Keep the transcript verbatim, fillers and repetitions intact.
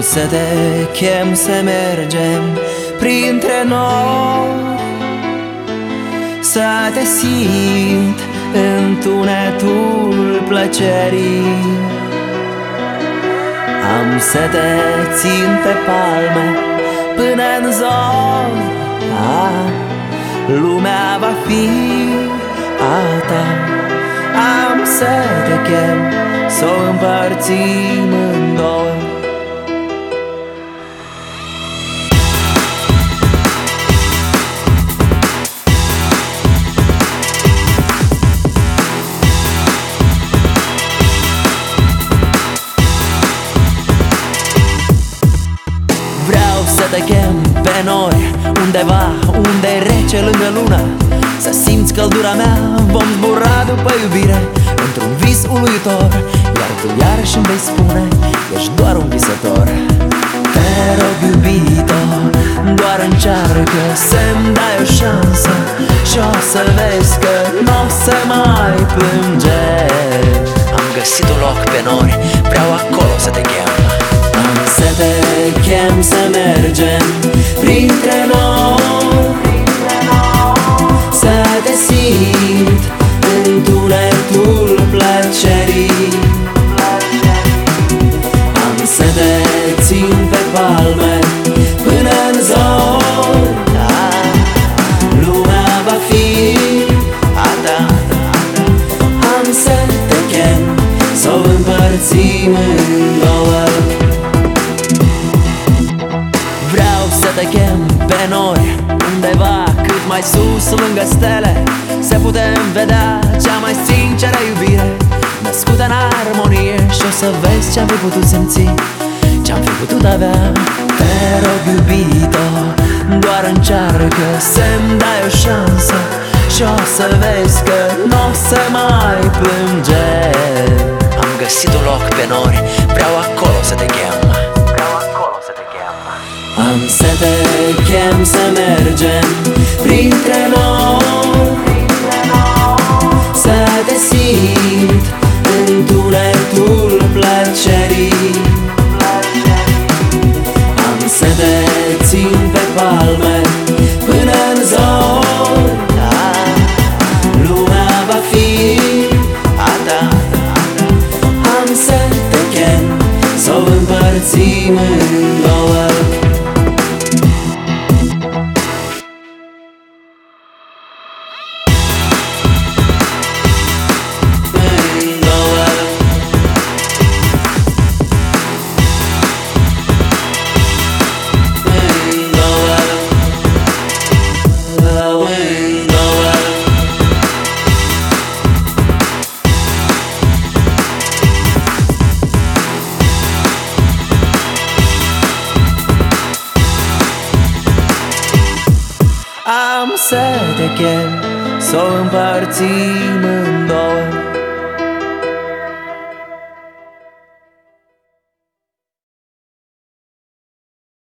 să te chem să mergem printre noi, să te simt în tunetul plăcerii. Am să te țin pe palme până în zor. ah, Lumea va fi a ta. Am să te chem să o împărțim în două. Vreau să te chem pe nori, undeva unde e rece lângă lună, să simți căldura mea. Vom zbura după iubire într-un vis uluitor, iar tu iarăși îmi vei spune că ești doar un visător. Te rog, iubito, doar încearcă să-mi dai o șansă și o să vezi că n-o să mai plânge. Am găsit un loc pe nori, vreau acolo să te chem. Am să te chem să mergem printre noi, să te simt în tunetul plăcerii. Am să te țin pe palme până în zor. Lumea va fi a ta. Am să te chem să o împărțim în două. Vreau să te chem pe nori, undeva cât mai sus lângă stele, să putem vedea cea mai sinceră iubire, născută în armonie. Și o să vezi ce-am fi putut simți, ce-am fi putut avea. Te rog, iubito, doar încearcă să-mi dai o șansă și o să vezi că n-o să mai plânge. Am găsit un loc pe nori, vreau acolo să te chem. Am să te chem să mergem printre noi, să te simt în tunetul plăcerii. Am să te țin pe palme până în zor. Lumea va fi a ta. Am să te chem să o împărțim în două. Am să te chem să o împărțim în două.